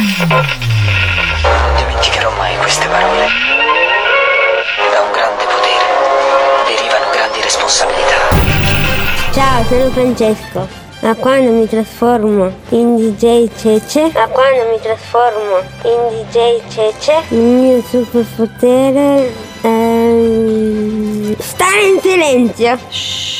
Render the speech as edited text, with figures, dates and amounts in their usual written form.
Non dimenticherò mai queste parole. Da un grande potere derivano grandi responsabilità. Ciao, sono Francesco. Ma quando mi trasformo in DJ Cece, il mio superpotere è stare in silenzio.